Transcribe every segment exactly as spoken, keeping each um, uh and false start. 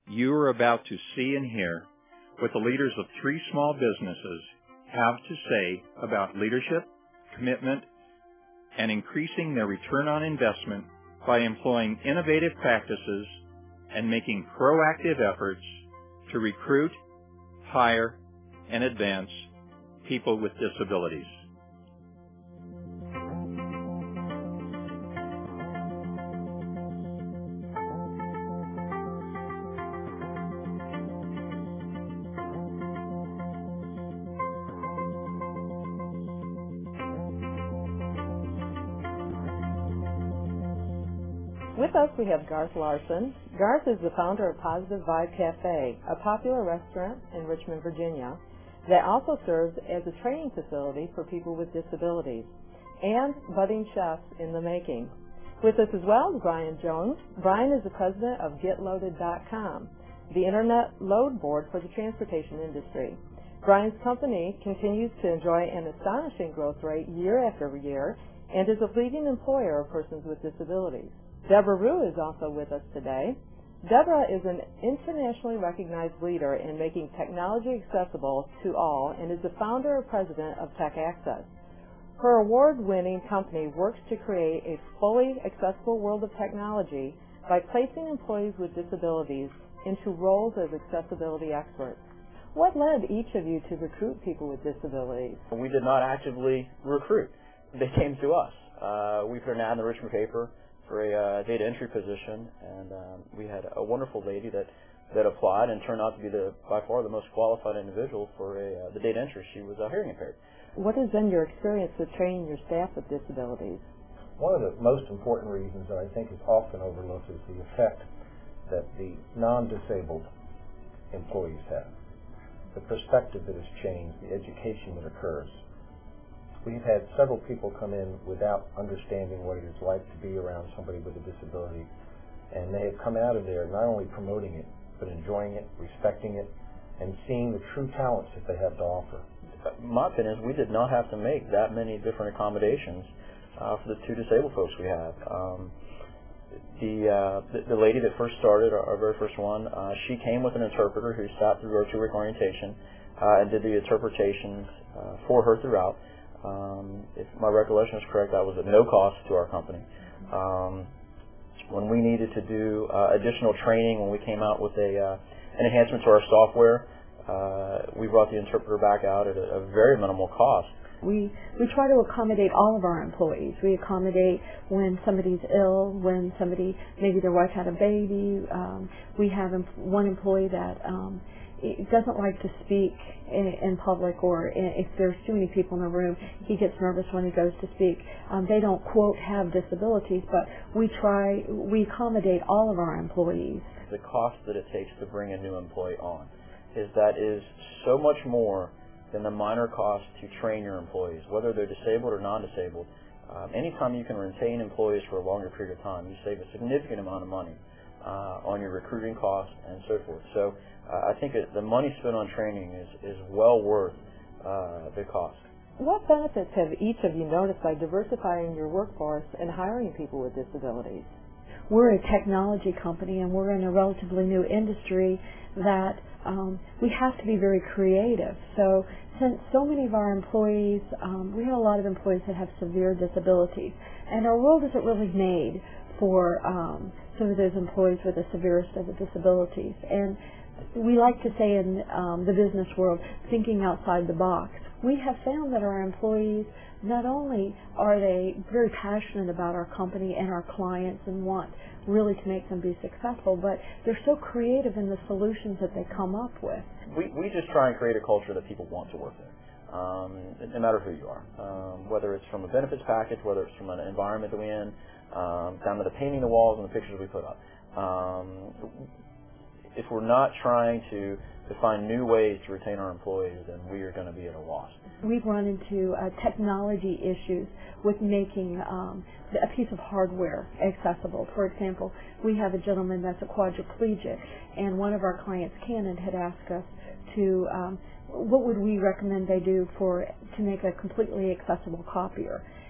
You are about to see and hear what the leaders of three small businesses have to say about leadership, commitment, and increasing their return on investment by employing innovative practices and making proactive efforts to recruit, hire, and advance people with disabilities. With us, we have Garth Larson. Garth is the founder of Positive Vibe Cafe, a popular restaurant in Richmond, Virginia, that also serves as a training facility for people with disabilities, and budding chefs in the making. With us as well is Brian Jones. Brian is the president of Get Loaded dot com, the internet load board for the transportation industry. Brian's company continues to enjoy an astonishing growth rate year after year and is a leading employer of persons with disabilities. Deborah Rue is also with us today. Deborah is an internationally recognized leader in making technology accessible to all and is the founder and president of Tech Access. Her award-winning company works to create a fully accessible world of technology by placing employees with disabilities into roles as accessibility experts. What led each of you to recruit people with disabilities? We did not actively recruit. They came to us. Uh, we put an ad in the Richmond paper for a uh, data entry position, and um, we had a wonderful lady that, that applied and turned out to be the by far the most qualified individual for a, uh, the data entry. She was uh, hearing impaired. What has been your experience with training your staff with disabilities? One of the most important reasons that I think is often overlooked is the effect that the non-disabled employees have, the perspective that has changed, the education that occurs. We've had several people come in without understanding what it is like to be around somebody with a disability, and they have come out of there not only promoting it, but enjoying it, respecting it, and seeing the true talents that they have to offer. My opinion is we did not have to make that many different accommodations uh, for the two disabled folks we have. Um, the, uh, the the lady that first started, our, our very first one, uh, she came with an interpreter who sat through our two-week orientation uh, and did the interpretations uh, for her throughout. Um, if my recollection is correct, that was at no cost to our company. Um, when we needed to do uh, additional training, when we came out with a uh, an enhancement to our software, uh, we brought the interpreter back out at a, a very minimal cost. We we try to accommodate all of our employees. We accommodate when somebody's ill, when somebody, maybe their wife had a baby. Um, we have em- one employee that um, doesn't like to speak in, in public, or in, if there's too many people in a room, he gets nervous when he goes to speak. Um, they don't, quote, have disabilities, but we try, we accommodate all of our employees. The cost that it takes to bring a new employee on is that is so much more than the minor cost to train your employees, whether they're disabled or non-disabled. Um, anytime you can retain employees for a longer period of time, you save a significant amount of money uh, on your recruiting costs and so forth. So uh, I think it, the money spent on training is, is well worth uh, the cost. What benefits have each of you noticed by diversifying your workforce and hiring people with disabilities? We're a technology company, and we're in a relatively new industry that um, we have to be very creative. So since so many of our employees, um, we have a lot of employees that have severe disabilities, and our world isn't really made for um, some of those employees with the severest of the disabilities. And we like to say in um, the business world, thinking outside the box. We have found that our employees, not only are they very passionate about our company and our clients and want really to make them be successful, but they're so creative in the solutions that they come up with. We, we just try and create a culture that people want to work in, um, no matter who you are, um, whether it's from a benefits package, whether it's from an environment that we're in, um, down to the painting the walls and the pictures we put up. Um, if we're not trying to, to find new ways to retain our employees, then we are going to be at a loss. We've run into uh, technology issues with making um, a piece of hardware accessible. For example, we have a gentleman that's a quadriplegic, and one of our clients, Canon, had asked us to, um, what would we recommend they do for to make a completely accessible copier?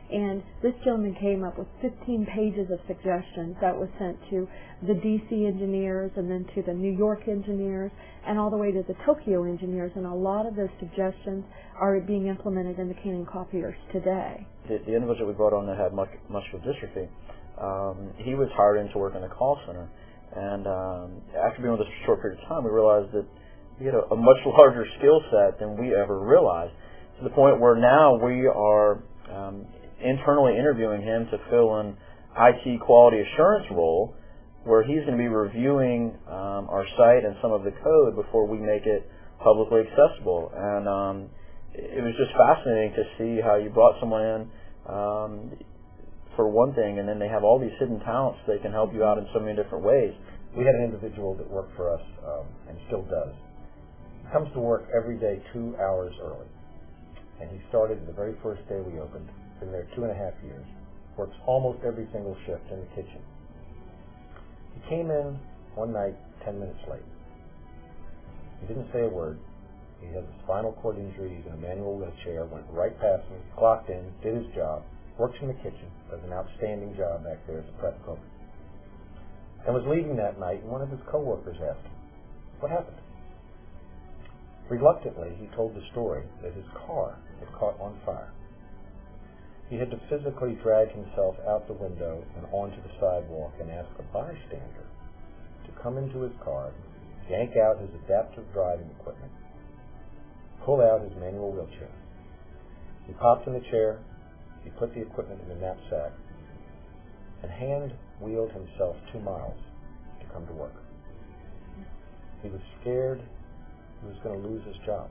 And this gentleman came up with fifteen pages of suggestions that was sent to the D C engineers and then to the New York engineers and all the way to the Tokyo engineers. And a lot of those suggestions are being implemented in the Canon copiers today. The, the individual we brought on that had much, muscular dystrophy, um, he was hired in to work in a call center. And um, after being with us for a short period of time, we realized that he had a, a much larger skill set than we ever realized, to the point where now we are um, internally interviewing him to fill an I T quality assurance role where he's going to be reviewing um, our site and some of the code before we make it publicly accessible. And um, it was just fascinating to see how you brought someone in um, for one thing, and then they have all these hidden talents that can help you out in so many different ways. We had an individual that worked for us um, and still does. He comes to work every day two hours early. And he started the very first day we opened. Been there two and a half years. Works almost every single shift in the kitchen. He came in one night ten minutes late. He didn't say a word. He has a spinal cord injury. He's in a manual wheelchair. Went right past me, clocked in, did his job, works in the kitchen, does an outstanding job back there as a prep cook. And was leaving that night, and one of his coworkers asked him, "What happened?" Reluctantly, he told the story that his car had caught on fire. He had to physically drag himself out the window and onto the sidewalk and ask a bystander to come into his car, yank out his adaptive driving equipment, pull out his manual wheelchair. He popped in the chair, he put the equipment in the knapsack, and hand-wheeled himself two miles to come to work. He was scared he was going to lose his job.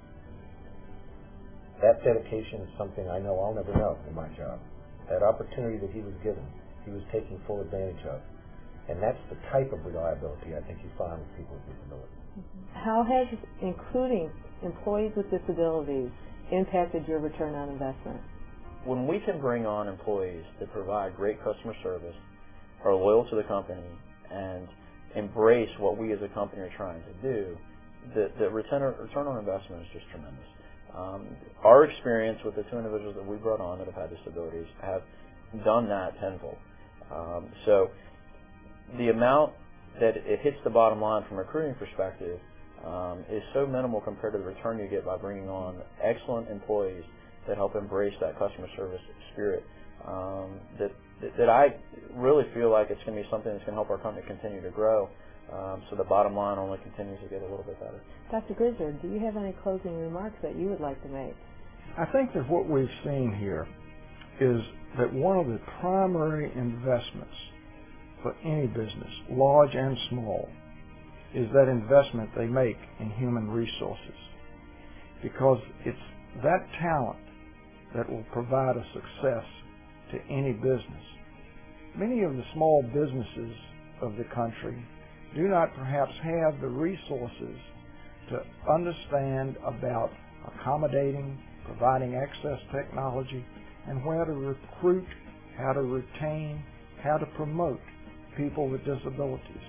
That dedication is something I know I'll never know in my job. That opportunity that he was given, he was taking full advantage of. And that's the type of reliability I think you find with people with disabilities. How has including employees with disabilities impacted your return on investment? When we can bring on employees that provide great customer service, are loyal to the company, and embrace what we as a company are trying to do, the, the return, return on investment is just tremendous. Um, our experience with the two individuals that we brought on that have had disabilities have done that tenfold. Um, so the amount that it hits the bottom line from a recruiting perspective um, is so minimal compared to the return you get by bringing on excellent employees that help embrace that customer service spirit. Um, that, that that I really feel like it's going to be something that's going to help our company continue to grow. Um, so the bottom line only continues to get a little bit better. Doctor Grizzard, do you have any closing remarks that you would like to make? I think that what we've seen here is that one of the primary investments for any business, large and small, is that investment they make in human resources. Because it's that talent that will provide a success to any business. Many of the small businesses of the country do not perhaps have the resources to understand about accommodating, providing access technology, and where to recruit, how to retain, how to promote people with disabilities.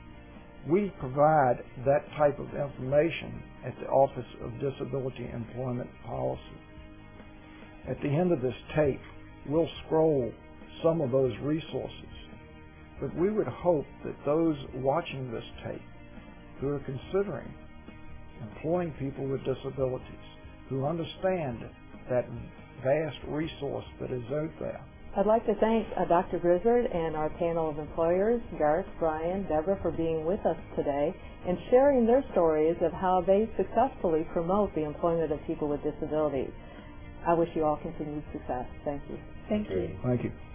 We provide that type of information at the Office of Disability Employment Policy. At the end of this tape, we'll scroll some of those resources. But we would hope that those watching this tape who are considering employing people with disabilities, who understand that vast resource that is out there. I'd like to thank uh, Doctor Grizzard and our panel of employers, Garth, Brian, Deborah, for being with us today and sharing their stories of how they successfully promote the employment of people with disabilities. I wish you all continued success. Thank you. Thank you. Thank you.